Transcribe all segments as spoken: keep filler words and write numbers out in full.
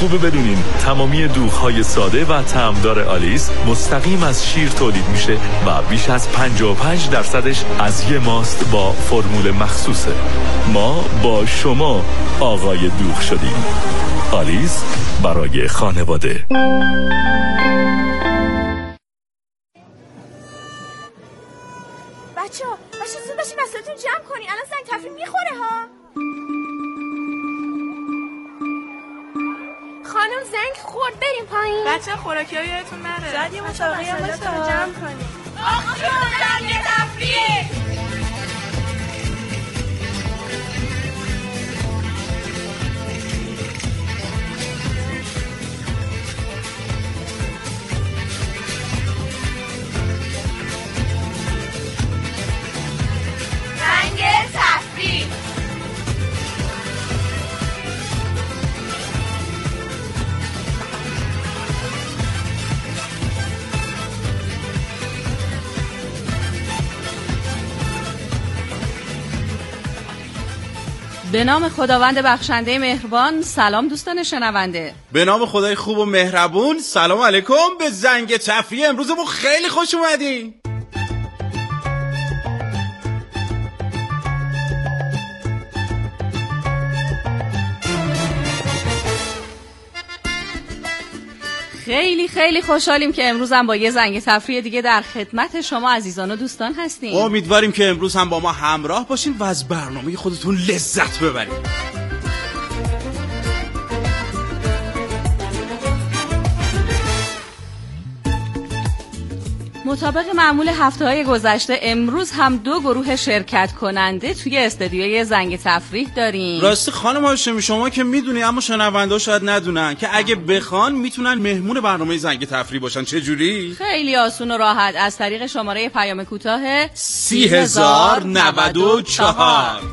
خوبه بدونین تمامی دوغ‌های ساده و طعمدار آلیس مستقیم از شیر تولید میشه و بیش از پنجاه و پنج درصدش از یه ماست با فرمول مخصوصه. ما با شما آقای دوغ شدیم. آلیس برای خانواده. بچه ها بچه زود باشین وسایلتون جمع کنین، الان زنگ تفریح میخوره ها. خانم زنگ خورد، بریم پایین. بچه خوراکی ها یادتون نره. شاید یه مسابقه هم باشه جمع کنیم. آقا زنگ تفریح. به نام خداوند بخشنده مهربان. سلام دوستان شنونده. به نام خدای خوب و مهربون. سلام علیکم. به زنگ تفریح امروزمون خیلی خوش اومدین. خیلی خیلی خوشحالیم که امروز هم با یه زنگ تفریح دیگه در خدمت شما عزیزان و دوستان هستیم. امیدواریم که امروز هم با ما همراه باشین و از برنامه خودتون لذت ببرید. مطابق معمول هفته‌های گذشته امروز هم دو گروه شرکت کننده توی استدیوی زنگ تفریح داریم. راستی خانم هاشمی شما که میدونی اما شنونده شاید ندونن که اگه بخوان میتونن مهمون برنامه زنگ تفریح باشن. چه جوری؟ خیلی آسون و راحت از طریق شماره پیام کوتاه سی هزار نود و چهار.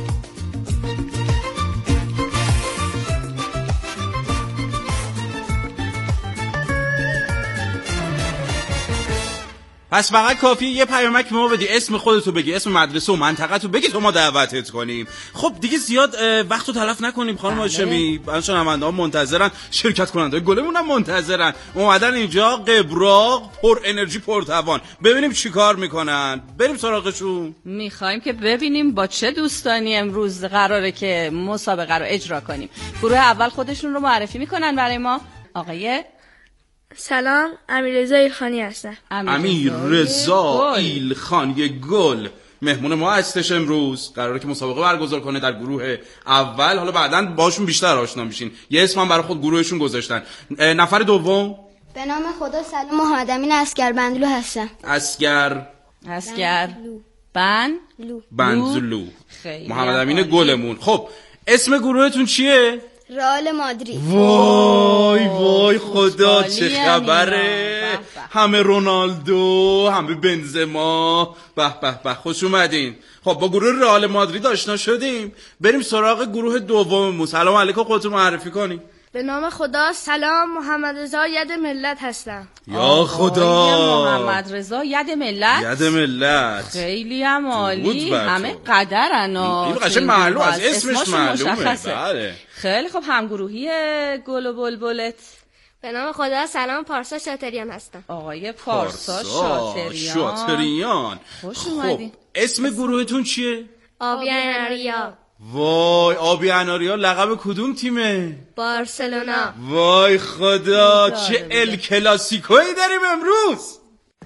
پس فقط کافیه یه پیامک به ما بدی، اسم خودتو بگی، اسم مدرسه و منطقه تو بگی، تو ما دعوتت کنیم. خب دیگه زیاد وقتو تلف نکنیم خانم هاشمی. الان شنونده‌ها منتظرن، شرکت کننده گلمون هم منتظرن. اومدن اینجا قبراق، پر انرژی، پر توان. ببینیم چیکار میکنن. بریم سراغشون. میخوایم که ببینیم با چه دوستانی امروز قراره که مسابقه رو اجرا کنیم. گروه اول خودشون رو معرفی میکنن برای ما. آقای سلام، امیررضا ایلخانی هستم. امیررضا ایلخانی گل مهمون ما هستش. امروز قراره که مسابقه برگزار کنه در گروه اول. حالا بعداً باشون بیشتر آشنا میشین. یه اسم هم برای خود گروهشون گذاشتن. نفر دوم. به نام خدا سلام، محمد امین اسگر بندلو هستم. اسگر اسگر بن لو بندلو. محمد امین گلمون. خب اسم گروهتون چیه؟ رئال مادرید. وای وای خدا چه خبره. همه رونالدو، همه بنزما. به به به خوش اومدین. خب با گروه رئال مادرید آشنا شدیم. بریم سراغ گروه دوممون. سلام علیکم، خودتون معرفی کنین. به نام خدا سلام، محمد رضا ید ملت هستم. یا خدا، محمد رضا ید ملت. ید ملت خیلی هم عالی. همه قدرن. این قشنگ معلوم از اسمش معلومه. بله. خیلی خب همگروهی گل و بلبلت. به نام خدا سلام، پارسا شاتریان هستم. آقای پارسا, پارسا شاتریان. شاتریان. خوش اومدین. خب اسم گروهتون چیه؟ آبی اناریا. وای آبی اناریا لقب کدوم تیمه؟ بارسلونا. وای خدا چه ال کلاسیکویی داریم امروز.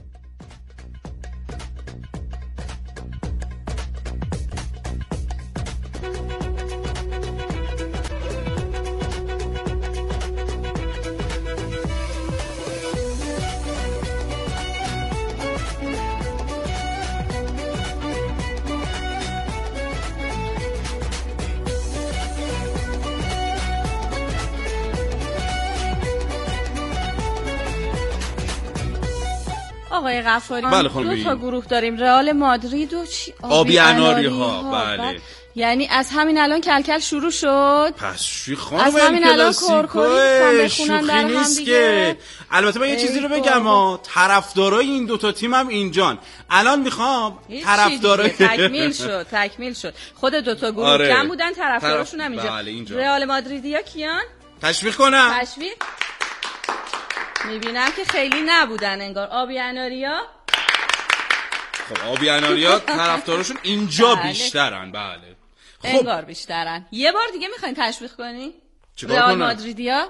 آقای غفاری، بله دو تا گروه داریم، رئال مادرید و چی؟ آبی اناری ها. بله. یعنی از همین الان کلکل شروع شد. پس شوی خانم از همین الان کورکوری شوخی نیست که. البته من یه چیزی رو بگم ها، طرفدارای این دوتا تیم هم اینجان. الان میخوام طرفدارای تکمیل شد تکمیل شد خود دوتا گروه آره. کم بودن، طرفداراشون هم اینجا. بله اینجا. رئال مادریدیا کیان؟ تشویق کنم. تشویق. میبینم که خیلی نبودن انگار. آبی اناریا. خب آبی اناریا طرفدارشون اینجا بله. بیشترن. بله خب انگار بیشترن. یه بار دیگه میخواین تشویق کنی؟ چیکار رئال کنم؟ مادریدیا؟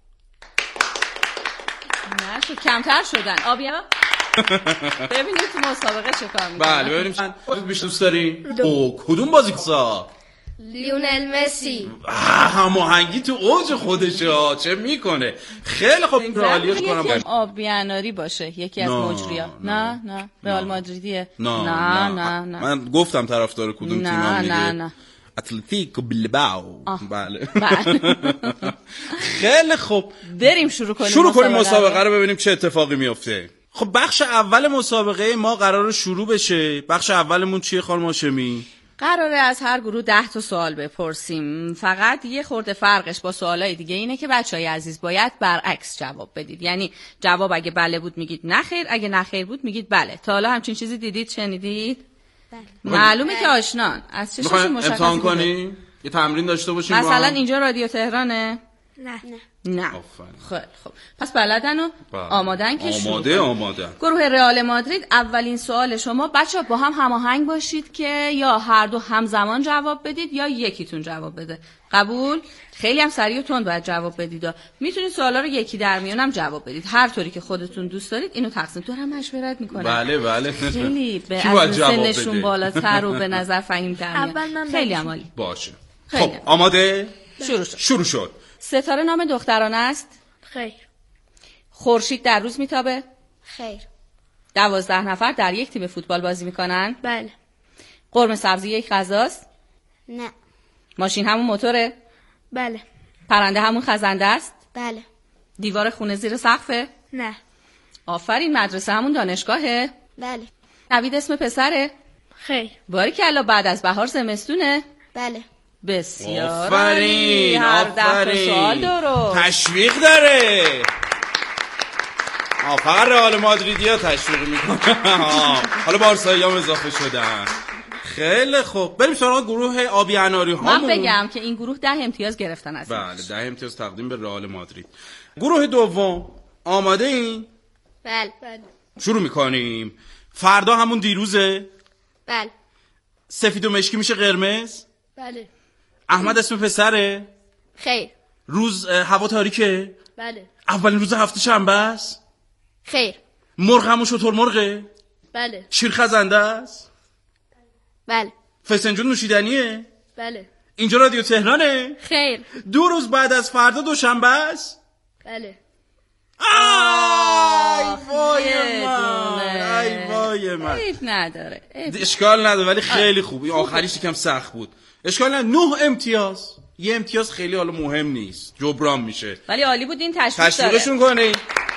نه شد کمتر شدن. آبیا؟ ببینید تو مسابقه چه کار میکنن. بله ببینیم چند بازی بیشتر دوست داری؟ او کدوم بازیکن؟ لیونل مسی. هماهنگی تو اوج خودشه چه میکنه. خیلی خوب رئالیش یکی کنم. آبی اناری باشه یکی از نه، مجریا. نه نه رئال مادریدیه. نه نه نه نه. من گفتم طرفدار کدوم نه، تیمم دیگه. نه، نه. اتلتیکو بیلبائو. بله بله. خیلی خوب بریم شروع کنیم. شروع کنیم مسابقه رو ببینیم چه اتفاقی میفته. خب بخش اول مسابقه ما قراره شروع بشه. بخش اولمون چیه خانم هاشمی؟ قراره از هر گروه ده تا سوال بپرسیم. فقط یه خورده فرقش با سوالای دیگه اینه که بچهای عزیز باید برعکس جواب بدید. یعنی جواب اگه بله بود میگید نه خیر، اگه نه خیر بود میگید بله. تا حالا همچین چیزی دیدید شنیدید؟ بله. معلومه که آشنان. از چشمشون میخوایم مشخصه. امتحان کنی؟ یه تمرین داشته باشیم با مثلا هم؟ اینجا رادیو تهرانه؟ نه نه نه. آفرین. خیلی خب. پس بلدن و بله. آمادن که شروع آماده کنیم. آماده. گروه رئال مادرید اولین سوال شما بچه با هم هماهنگ باشید که یا هر دو همزمان جواب بدید یا یکیتون جواب بده. قبول؟ خیلی هم سریع و تند باید جواب بدید. میتونید سوالا رو یکی در میونم جواب بدید. هر طوری که خودتون دوست دارید. اینو تقسیم تو هم مشورت میکنم. بله بله. خیلی به کی باید از جواب سنشون بده؟ بالاتر و به نظر فهیم در میاد. اول من خیلی بچه. عالی. باشه. خیلی. خب آماده؟ شروع شد. شروع شد. ستاره نام دخترانه است. خیر خورشید در روز میتابه. خیر دوازده نفر در یک تیم فوتبال بازی میکنن. بله قرمه سبزی یک غذاست. نه ماشین همون موتوره. بله پرنده همون خزنده است. بله دیوار خونه زیر سقفه. نه آفرین. مدرسه همون دانشگاهه. بله نوید اسم پسره. خیر باریکلا بعد از بهار زمستونه. بله بسیار عالی. آفرین هر ده تا آفرین. سوال درست. تشویق داره. آفر رئال مادریدیا تشویق میکنه. حالا بارسایی هم اضافه شدن. خیلی خوب بریم سراغ گروه آبی اناری من هامون. بگم که این گروه ده امتیاز گرفتن از این. بله ده امتیاز تقدیم به رئال مادرید. گروه دوم آماده این؟ بله بله شروع میکنیم. فردا همون دیروزه. بله سفید و مشکی میشه قرمز. بله احمد اسم پسره. خیر روز اه، هوا تاریکه. بله اولین روز هفته شنبه است. خیر مرغ همون شتر مرغه. بله شیر خزنده است. بله فسنجون نوشیدنیه. بله اینجا رادیو تهرانه. خیر دو روز بعد از فردا دوشنبه است. بله آی وای یه من دونه. ای وای من عیب نداره. عیب. اشکال نداره ولی خیلی خوب. این آخریش یکم سخت بود. اشکال نداره. نه امتیاز. یه امتیاز خیلی حالا مهم نیست. جبران میشه. ولی عالی بود. این تشویق داره. تشویقشون کنی.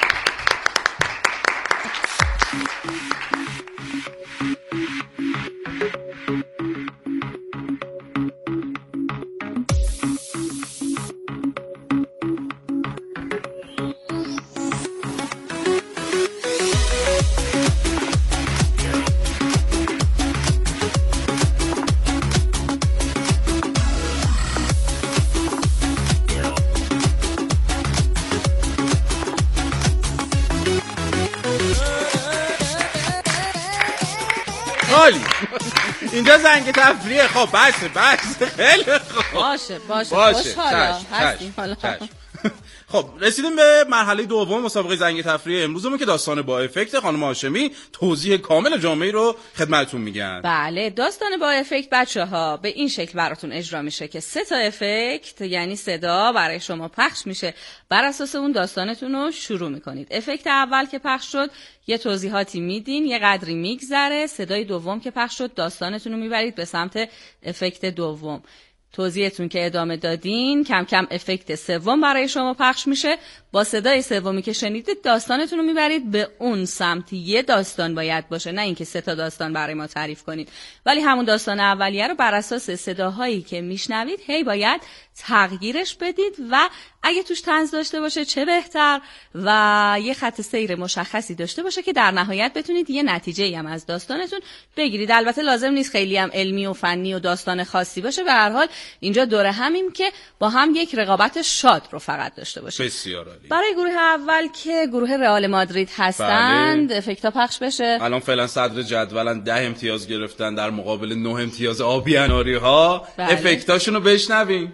عالی. اینجا زنگ تفریه. خب بس بس خیلی خوب. باشه باشه باشه خوشحالا چشم، هستیم چشم، حالا. چشم. خب رسیدیم به مرحله دوم مسابقه زنگ تفریح امروزمون که داستان با افکت. خانم هاشمی توضیح کامل جامعه رو خدمتتون میگن. بله داستان با افکت بچه ها به این شکل براتون اجرا میشه که سه تا افکت یعنی صدا برای شما پخش میشه. بر اساس اون داستانتون رو شروع میکنید. افکت اول که پخش شد یه توضیحاتی میدین، یه قدری میگذره. صدای دوم که پخش شد داستانتون رو میبرید به سمت افکت دوم. توضیحتون که ادامه دادین کم کم افکت سوم برای شما پخش میشه. با صدای سومی که شنیدید داستانتون رو میبرید به اون سمت. یه داستان باید باشه نه اینکه سه تا داستان برای ما تعریف کنید، ولی همون داستان اولیه رو بر اساس صداهایی که میشنوید هی باید تغییرش بدید و اگه توش طنز داشته باشه چه بهتر و یه خط سیر مشخصی داشته باشه که در نهایت بتونید یه نتیجه‌ای هم از داستانتون بگیرید. البته لازم نیست خیلی هم علمی و فنی و داستان خاصی باشه. به هر حال اینجا دوره همیم که با هم یک رقابت شاد رو فقط داشته باشیم. بسیار عالی. برای گروه اول که گروه رئال مادرید هستند بله. افکتا پخش بشه. الان فعلا صدر جدولن، ده امتیاز گرفتن در مقابل نه امتیاز آبی اناری ها. بله. افکتاشون رو بشنویم.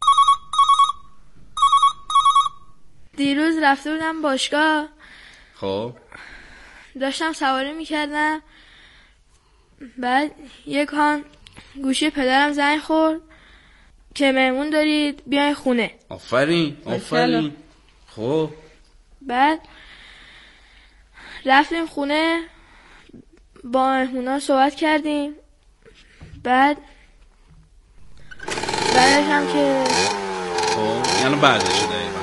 دیروز رفته بودم باشگاه، خب داشتم سواری میکردم، بعد یک آن گوشی پدرم زنگ خورد که مهمون دارید بیاین خونه. آفرین آفرین. خب بعد رفتیم خونه، با مهمونا صحبت کردیم، بعد بعدش هم که خب یعنی بعدش دقیقا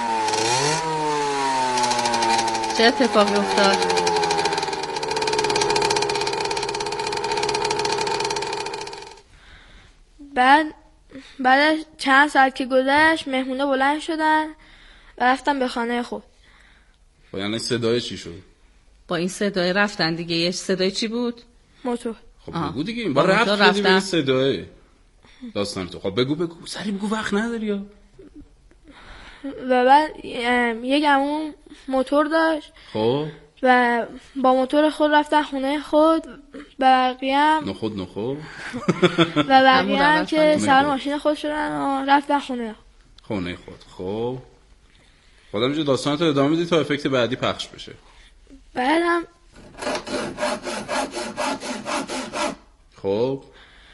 چه اتفاقی افتاد؟ بعد بعد چند ساعت که گذشت مهمونا بلند شدن و رفتن به خانه خود. با یعنی صدای چی شد؟ با این صدای رفتن دیگه. یه صدای چی بود؟ موتور. خب بگو دیگه این بار رفت رفتن به این صدای داستان تو. خب بگو بگو سری بگو، وقت نداری ها. و بعد یک عمو موتور داشت خب و با موتور خود رفتن خونه خود، بقیه هم نخود نخود و بقیه هم که سوار ماشین خود شدن و رفتن خونه خونه خود. خب خودم اینجا داستانتو ادامه میدی تا افکت بعدی پخش بشه. بعد هم خب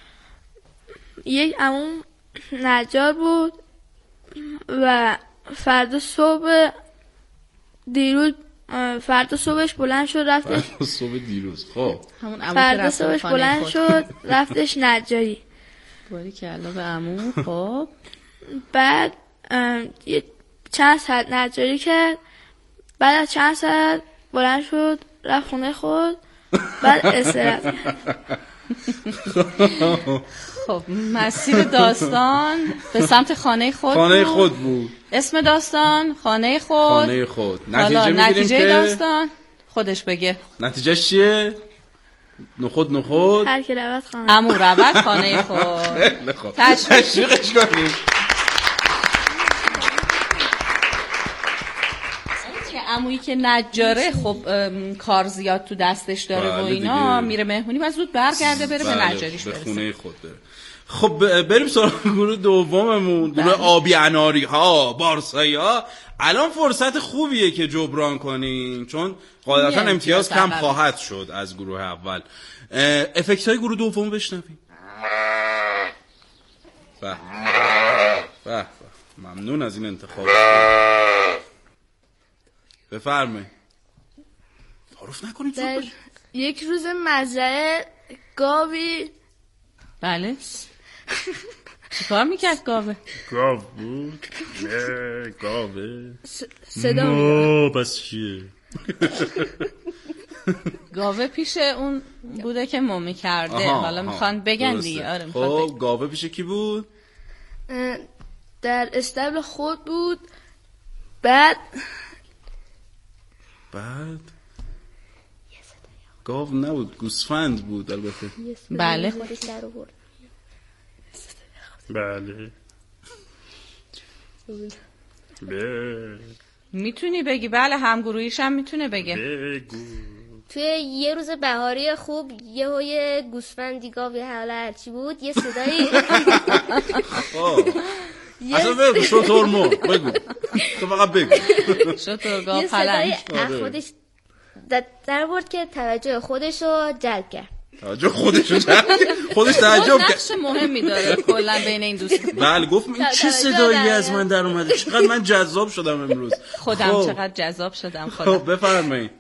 یک عمو نجار بود و فردا صبح دیروز فردا صبحش بلند شد رفتش فردا صبح دیروز خب فردا صبحش بلند شد رفتش نجاری. باری که علا به عمو. خب بعد یه چند ساعت نجاری کرد، بعد از چند ساعت بلند شد رفت خونه خود، بعد استراحت کرد. خب مسیر داستان به سمت خانه خود خانه بود. خود بود اسم داستان خانه خود. خانه خود. نتیجه میگیریم نتیجه که داستان خودش بگه. نتیجهش چیه؟ نخود نخود هر کی رود خانه عمو رود خانه خود. تشویقش کنیم. عمویی که نجاره خب کار زیاد تو دستش داره و اینا میره مهمونی و زود برگرده بره به نجاریش برسه، به خونه خود بره. خب بریم سراغ گروه دوممون، گروه آبی اناری ها بارسایی ها. الان فرصت خوبیه که جبران کنیم چون قاعدتا امتیاز کم خواهد شد از گروه اول. افکت های گروه دوم بشنویم. به به ممنون از این انتخاب. بفرمایید. تعارف نکنید زود باشه. یک روز مزرعه گاوی. بله چیکار میکرد گاوه؟ گاو بود؟ نه گاوه صدا میداد. بس چیه؟ گاوه پیش اون بوده که مو میکرده. حالا میخوان بگن دیگه. آره خب گاوه پیش کی بود؟ در استبل خود بود. بعد بعد گاو نبود، گوسفند بود البته. بله بله بله میتونی بگی. بله همگروهیش هم میتونه بگه. بگو. توی یه روز بهاری خوب یه یه گوسفندی گاوی حالا هرچی بود یه صدایی اصلا بگو شطور مو بگو تو فقط بگو شطور گاو یه صدایی خودش در برد که توجه خودش رو جلب کرد. توجه خودش رو جلب کرد؟ خودش تعجب کرد. نقش مهمی داره کلا بین این دوستان. بله گفت این چه صدایی از من در اومده، چقدر من جذاب شدم امروز. خودم چقدر جذاب شدم خودم. خب بفرمایید.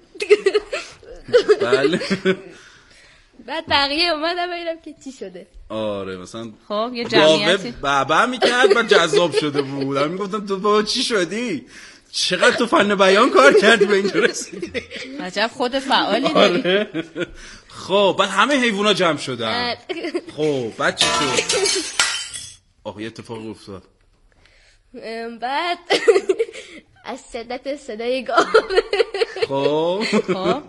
بله بعد بقیه اومدم ببینم که چی شده. آره مثلا خب یه جمعیتی بابا میکرد و جذاب شده بود. من میگفتم تو بابا چی شدی؟ چقدر تو فن بیان کار کردی به اینجا رسیدی. عجب خود فعالی داری. آره. خب بعد همه حیوونا جمع شدن. خب بعد چی شد؟ آخه یه اتفاق افتاد. بعد از شدت صدای گاو خب خب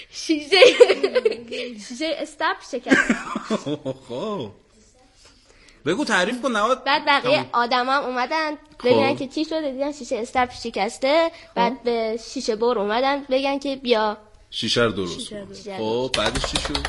شیشه شیشه استاپ شکست. خب بگو تعریف کن نواد. بعد بقیه آدم هم اومدن بگن که چی شده، دیدن شیشه استرپ شکسته. بعد به شیشه بر اومدن بگن که بیا شیشه رو درست کن. خب بعدش چی شد؟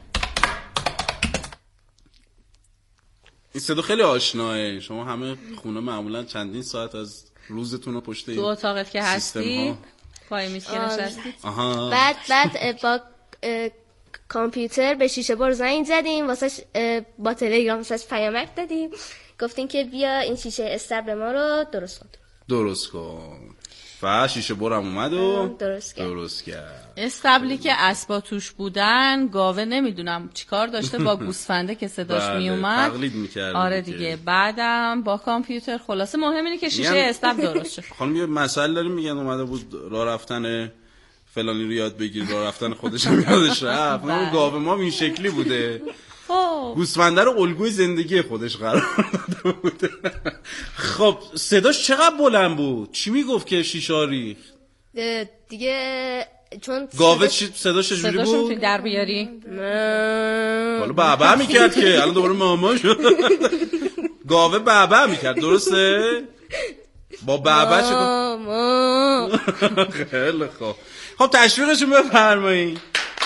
این صدا خیلی آشناه. شما همه خونه معمولا چندین ساعت از روزتون رو پشت تو اتاقت که هستی پای میز که نشستی. بعد بعد با کامپیوتر به شیشه بر زنگ زدیم واسه با تلگرام واسه پیامک دادیم، گفتیم که بیا این شیشه استبل ما رو درست کن. درست کن. و شیشه برم اومد و درست کرد. درست کرد. استبلی که اسبا توش بودن، گاوه نمیدونم چیکار داشته با گوسفنده که صداش بله، می اومد تقلید می‌کرد. آره دیگه. بعدم با کامپیوتر خلاصه مهم اینه که شیشه استبل درست شه. خانم یه مسئله داریم، میگن اومده بود راه رفتن فلانی رو یاد بگیر، راه رفتن خودش هم یادش رفت. اون گاوه ما این شکلی بوده. خب گوسفنده رو الگوی زندگی خودش قرار داده بود. خب صداش چقدر بلند بود؟ چی میگفت که شیشه ریخت؟ دیگه چون گاوه چی صداش چجوری بود؟ صداشو میتونی در بیاری؟ حالا بابا میکرد که الان دوباره ماما شد. گاوه بابا میکرد درسته؟ با بابا چه ماما. خیلی خوب. خب تشویقشون بفرمایید.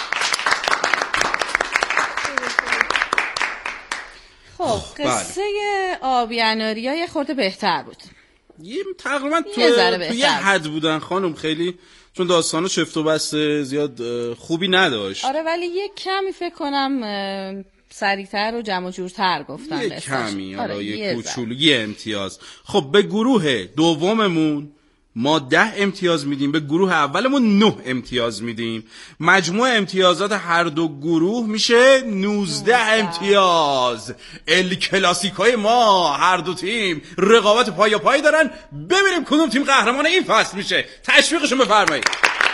خب قصه آبی اناریا یه خورده بهتر بود. یه تقریبا تو تو یه حد بودن خانم، خیلی چون داستانو چفت و بست زیاد خوبی نداشت. آره ولی یه کمی فکر کنم سریعتر و جمع و جورتر گفتن. یه کمی آره, آره یه کوچولو یه امتیاز. خب به گروه دوممون ما ده امتیاز میدیم، به گروه اولمون نه امتیاز میدیم. مجموع امتیازات هر دو گروه میشه نوزده امتیاز. ال کلاسیکای ما هر دو تیم رقابت پایا پای دارن. ببینیم کدوم تیم قهرمان این فصل میشه. تشویقشون بفرمایید.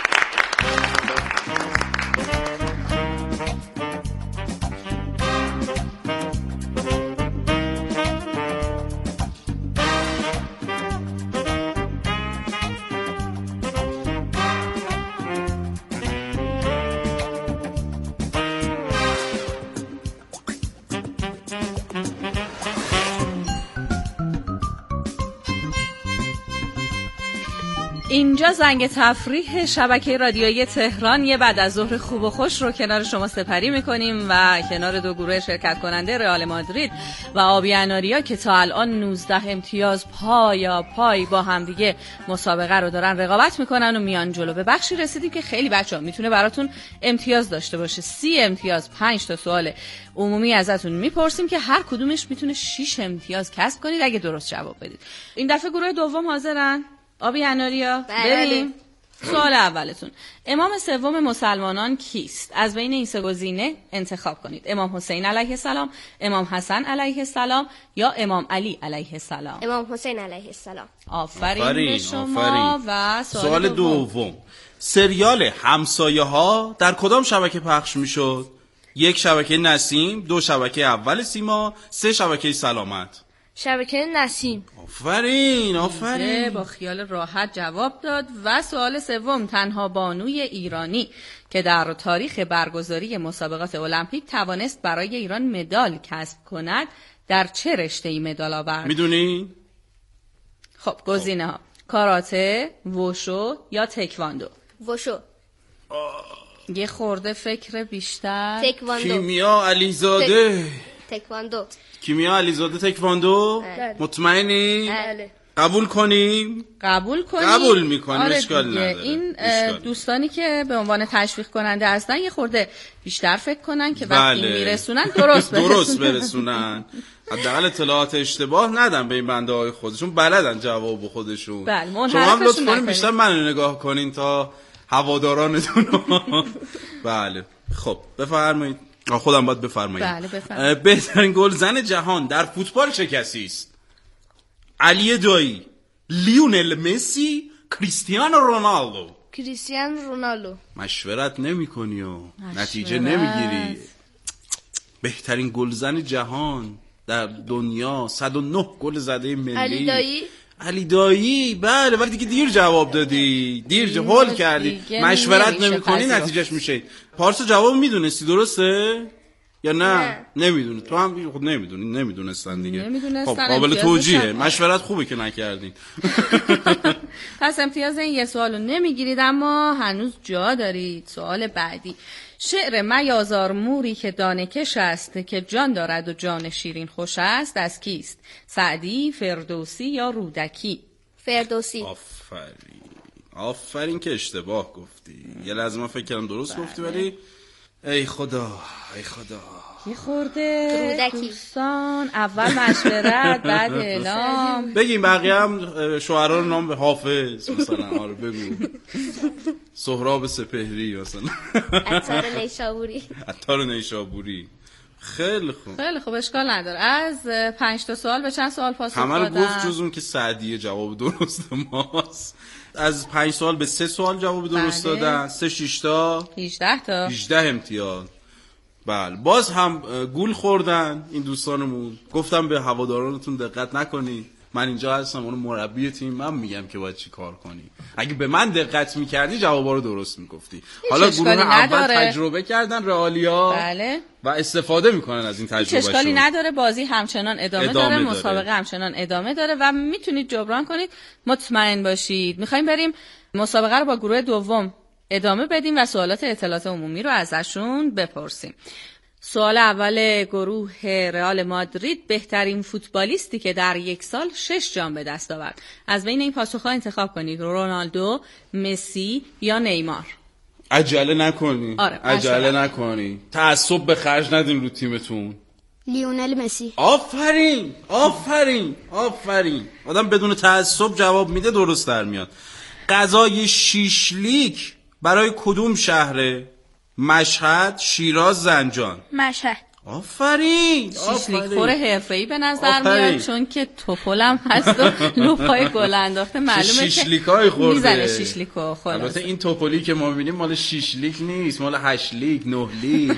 اینجا زنگ تفریح شبکه رادیویی تهران. یه بعد از ظهر خوب و خوش رو کنار شما سپری میکنیم و کنار دو گروه شرکت کننده رئال مادرید و آبی اناریا که تا الان نوزده امتیاز پایا پای با هم دیگه مسابقه رو دارن رقابت میکنن و میان جلو. به بخشی رسیدیم که خیلی بچه‌ها میتونه براتون امتیاز داشته باشه. سی امتیاز، پنج تا سوال عمومی ازتون میپرسیم که هر کدومش میتونه شش امتیاز کسب کنید اگه درست جواب بدید. این دفعه گروه دوم حاضرن؟ آبی اناریا بریم. سوال اولتون، امام سوم مسلمانان کیست؟ از بین این سه گزینه انتخاب کنید. امام حسین علیه السلام، امام حسن علیه السلام یا امام علی علیه السلام؟ امام حسین علیه السلام. آفرین, آفرین به شما. آفرین. و سوال, سوال دوم. دوم، سریال همسایه ها در کدام شبکه پخش میشد؟ یک شبکه نسیم، دو شبکه اول سیما، سه شبکه سلامت. شبکه نسیم. آفرین آفرین. با خیال راحت جواب داد. و سوال سوم، تنها بانوی ایرانی که در تاریخ برگزاری مسابقات المپیک توانست برای ایران مدال کسب کند در چه رشته‌ای مدال آورد؟ میدونی؟ خب گزینه ها: کاراته، ووشو یا تکواندو؟ ووشو. یه خورده فکر بیشتر. تکواندو. کیمیا علیزاده. تکواندو. کیمیا علیزاده تکواندو. مطمئنی؟ بله. قبول کنیم؟ قبول کنیم. قبول میکنیم. آره اشکال نداره. این اشکال دوستانی که به عنوان تشویق کننده هستن یه خورده بیشتر فکر کنن که بله. وقتی میرسونن درست برسونن. درست برسونن. حداقل اطلاعات اشتباه ندن به این بنده های خودشون، بلدن جواب خودشون. بله. شما هم لطف کنین بیشتر منو نگاه کنین تا هوادارانتون. بله. خب بفرمایید. خودم باید بفرمایید. بله بفرمایید. بهترین گلزن جهان در فوتبال چه کسی است؟ علی دایی، لیونل مسی، کریستیانو رونالدو. کریستیانو رونالدو. مشورت نمی کنی و نتیجه نمیگیری. بهترین گلزن جهان در دنیا، صد و نه گل زده ملی. علی دایی. علی دایی بله، ولی دیگه دیر جواب دادی، دیر هول کردی. مشورت نمی کنی نتیجهش میشه. پارسا جواب میدونستی درسته؟ یا نه, نه. نمیدونی تو هم خود نمیدونی نمیدونستن دیگه نمیدونستن. خب قابل امتیاز توجیهه داشتن. مشورت خوبه که نکردین. پس امتیاز این یه سوالو نمیگیرید اما هنوز جا دارید. سوال بعدی: شعر میازار موری که دانه‌کش است که جان دارد و جان شیرین خوش است از کیست؟ سعدی، فردوسی یا رودکی؟ فردوسی. آفرین آفرین که اشتباه گفتی. یه لحظه من فکر کردم درست بله. گفتی ولی ای خدا ای خدا یه خورده رودکی. دوستان اول مشورت بعد اعلام. بگیم بقیه هم شعرا رو نام به حافظ مثلا آره بگو. سهراب سپهری مثلا عطار نیشابوری. عطار نیشابوری. خیلی خوب خیلی خوب اشکال نداره. از پنج تا سوال به چند سوال پاسخ دادن؟ همه رو گفت جز اون که سعدیه جواب درست ماست. از پنج سوال به سه سوال جواب درست بله. دادن. سه شش تا هجده تا هجده امتیاز. بله باز هم گول خوردن این دوستانمون. گفتم به هوادارانتون دقت نکنید، من اینجا هستم، اون مربی تیم، من میگم که باید چی کار کنی. اگه به من دقت میکردی جوابا رو درست میگفتی. حالا گروه اول تجربه کردن رئالیا بله. و استفاده میکنن از این تجربه. اشکالی نداره، بازی همچنان ادامه, ادامه داره, داره، مسابقه همچنان ادامه داره و میتونید جبران کنید. مطمئن باشید. میخوایم بریم مسابقه رو با گروه دوم ادامه بدیم و سوالات اطلاعات عمومی رو ازشون بپرسیم. سوال اول: گروه رئال مادرید بهترین فوتبالیستی که در یک سال شش جام به دست آورد. از بین این پاسخ‌ها انتخاب کنید: رونالدو، مسی یا نیمار. عجله نکنی. آره عجله نکنی. تعصب به خرج ندین رو تیمتون. لیونل مسی. آفرین آفرین آفرین. آدم بدون تعصب جواب میده درست در میاد. غذای شیشلیک برای کدوم شهره؟ مشهد، شیراز، زنجان. مشهد. آفرین شیشلیک خور حرفه‌ای به نظر میاد چون که توپلم هست و لوپای گل انداخته معلومه که شیشلیکای خورده میزنه شیشلیکو. خلاص البته این توپلی که ما میبینیم مال شیشلیک نیست، مال هشت لیک، نه لیک.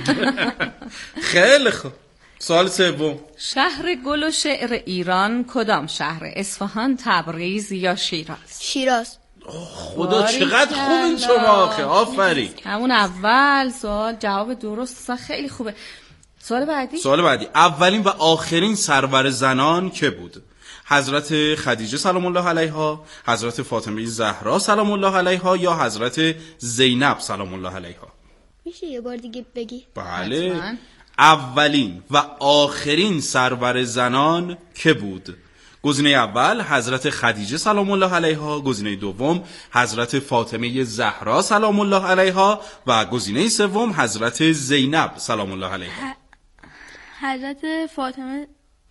خیلی خوب. سوال سوم: شهر گل و شعر ایران کدام شهر؟ اصفهان، تبریز یا شیراز؟ شیراز. خدا چقدر خوب این شما آخه. آفرین. همون اول سوال جواب درست خیلی خوبه. سوال بعدی؟ سوال بعدی: اولین و آخرین سرور زنان که بود؟ حضرت خدیجه سلام الله علیها، حضرت فاطمه زهرا سلام الله علیها یا حضرت زینب سلام الله علیها؟ میشه یه بار دیگه بگی؟ بله. حتما. اولین و آخرین سرور زنان که بود؟ گزینه اول حضرت خدیجه سلام الله علیها، گزینه دوم حضرت فاطمه زهرا سلام الله علیها و گزینه سوم حضرت زینب سلام الله علیها. حضرت فاطمه.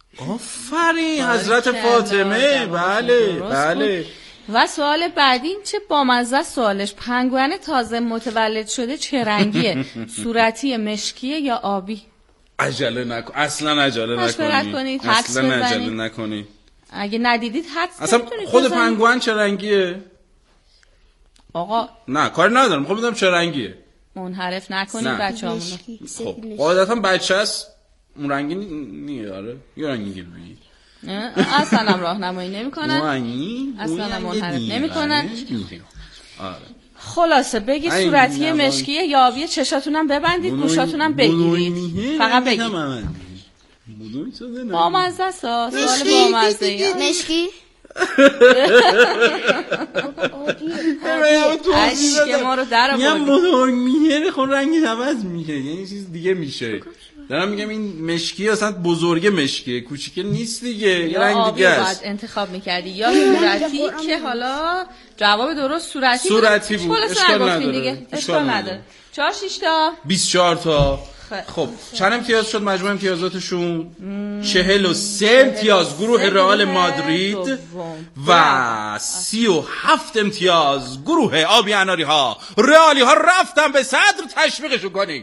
آفرین حضرت فاطمه. بله بله. و سوال بعدی چه بامزه سوالش: پنگوئن تازه متولد شده چه رنگیه؟ صورتی، مشکیه یا آبی؟ عجله نکن، اصلا عجله نکنی، اصلا عجله نکنی. اگه ندیدید حدس اصلا خود پنگوئن چه رنگیه؟ آقا نه کاری ندارم، میخوام بدونم چه رنگیه. منحرف نکنید بچه‌مون. خب قاعدتا بچه‌ست اون رنگی نیه. آره یه رنگی گیری اصلا هم راهنمایی نمیکنن، اصلا هم منحرف نمیکنن. آره خلاصه بگید صورتی، مشکیه یا آبی. چشاتونم ببندید، گوشاتونم بگیرید، فقط بگید. بامزه سا سوال بامزه. مشکی. عشق ما رو در آوردید. میگم موتور میره خون رنگی عوض میشه، یعنی چیز دیگه میشه. دارم میگم این مشکی اصلا بزرگ مشکیه، کوچیکه نیست دیگه، یه رنگ دیگه است. باید انتخاب میکردی یا صورتی که حالا جواب درست صورتی صورتی بود. اشکال نداره. اشکال نداره. چهار شش تا بیست و چهار تا. خب چند امتیاز شد مجموع امتیازاتشون؟ چهل و سه امتیاز گروه رئال مادرید و سی و هفت امتیاز گروه آبی اناری ها. رئالی ها رفتن به صدر، تشویقشون کنید.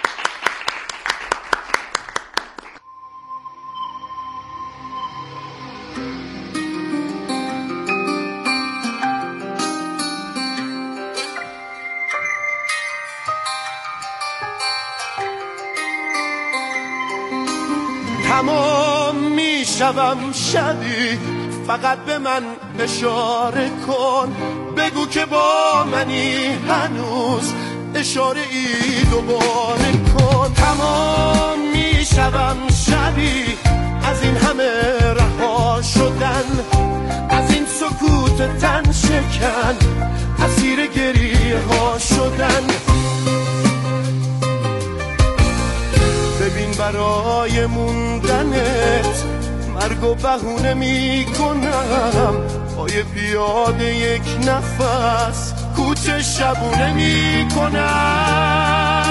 تمام میشوم شبی، فقط به من اشاره کن، بگو که با منی هنوز، اشاره ای دوباره کن. تمام میشوم شبی از این همه رها شدن، از این سکوت تن شکن، اسیر گریه ها شدن. ببین برای موندنت مرگ و بهونه میکنم، پای پیاده یک نفس کوچه شبونه میکنم.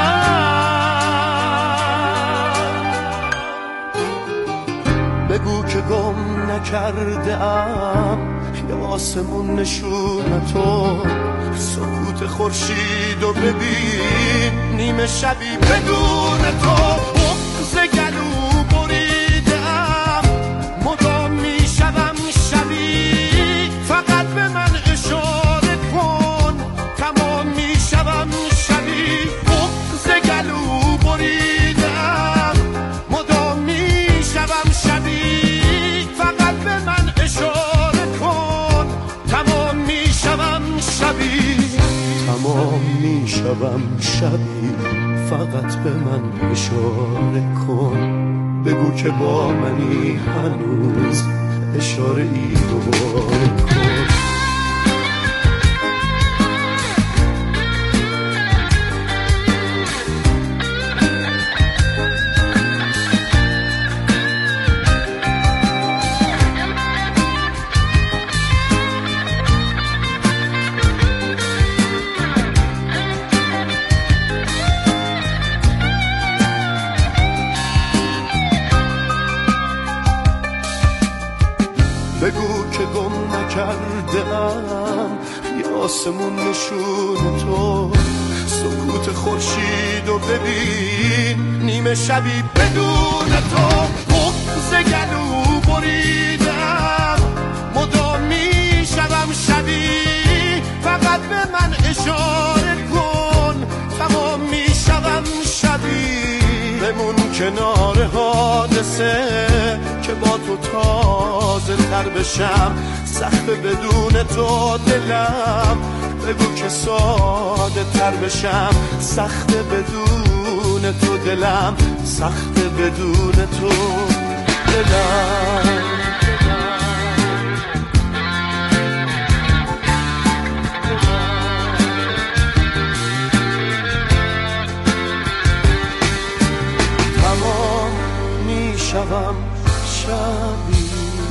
بگو که گم نکرده ام یه آسمون نشون تو، سکوت خورشید و ببین نیمه شبی بدون تو. بغض گلو بریدم مدام میشوم شبی، فقط به من اشاره کن تمام میشوم شبی. بغض گلو بریدم مدام میشوم شبی، فقط به من اشاره کن تمام میشوم شبی. تمام میشوم شبی، فقط به من اشاره کن. بگو که با منی هنوز، اشاره ای دوباره کن. بگو که گم نکرده ام یه آسمون نشون تو، سکوت خورشید و ببین نیمه شبی بدون تو. بغض گلو بریدم مدام میشوم شبی، فقط به من اشاره کن تمام میشوم شبی. بمون کنار حادثه که با تو تازه تر بشم، سخت بدون تو دلم. بگو که ساده تر بشم، سخت بدون تو دلم، سخت بدون تو دلم. تمام میشوم شبی.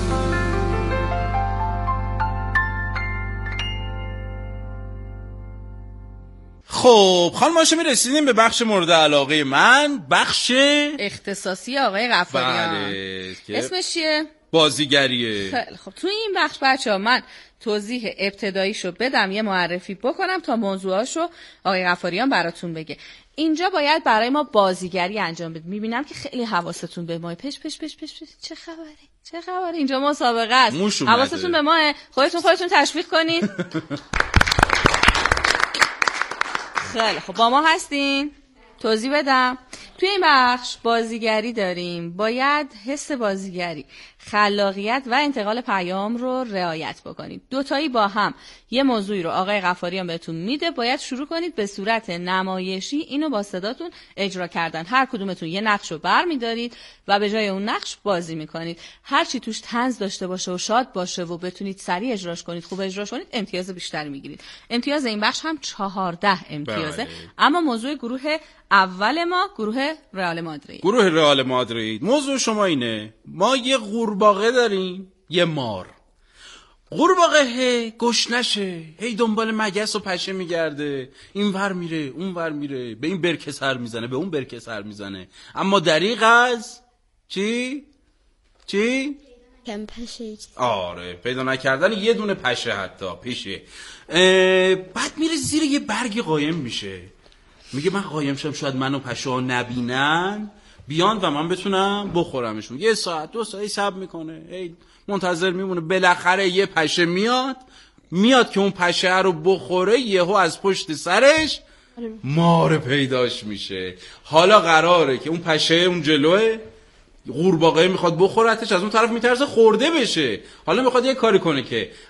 خب خانم هاشمی رسیدیم به بخش مورد علاقه من، بخش اختصاصی آقای غفاریان. بله. اسمش چیه؟ بازیگریه. خیلی خب توی این بخش بچه ها من توضیح ابتداییشو بدم، یه معرفی بکنم تا موضوعاشو آقای غفاریان براتون بگه. اینجا باید برای ما بازیگری انجام بدید. میبینم که خیلی حواستون به ماه. پش پش پش پش پش چه خبره؟ چه خبره؟ اینجا مسابقه است. حواستون به ماه. خودتون خودتون تشویق کنید. خیلی خب با ما هستین؟ توضیح بدم. توی این بخش بازیگری داریم. باید حس بازیگری، خلاقیت و انتقال پیام رو رعایت بکنید. دوتایی با هم یه موضوعی رو آقای غفاریان بهتون میده، باید شروع کنید به صورت نمایشی اینو با صداتون اجرا کردن. هر کدومتون یه نقش رو برمی‌دارید و به جای اون نقش بازی میکنید. هر چی توش طنز داشته باشه و شاد باشه و بتونید سریع اجراش کنید، خوب اجراش کنید، امتیاز بیشتری میگیرید. امتیاز این بخش هم چهارده امتیازه. بله. اما موضوع گروه اول ما گروه رئال مادرید. گروه رئال مادرید. موضوع شما اینه، ما یه قورباغه داریم، یه مار. قورباغه هی گشنشه، هی دنبال مگس و پشه میگرده، این ور میره اون ور میره، به این برکه سر میزنه به اون برکه سر میزنه، اما دریغ از چی؟ چی؟ کم پشه. آره، پیدا نکردن یه دونه پشه حتی پیشه. بعد میره زیر یه برگ قایم میشه، میگه من قایم شم شاید منو پشه ها نبینن بیان و من بتونم بخورمشون. یه ساعت دو ساعت صبر میکنه، ای منتظر میمونه، بالاخره یه پشه میاد میاد که اون پشه رو بخوره، یهو از پشت سرش مار پیداش میشه. حالا قراره که اون پشه اون جلوه قورباغه میخواد بخورتش، از اون طرف میترسه خورده بشه. حالا میخواد یه کاری کنه که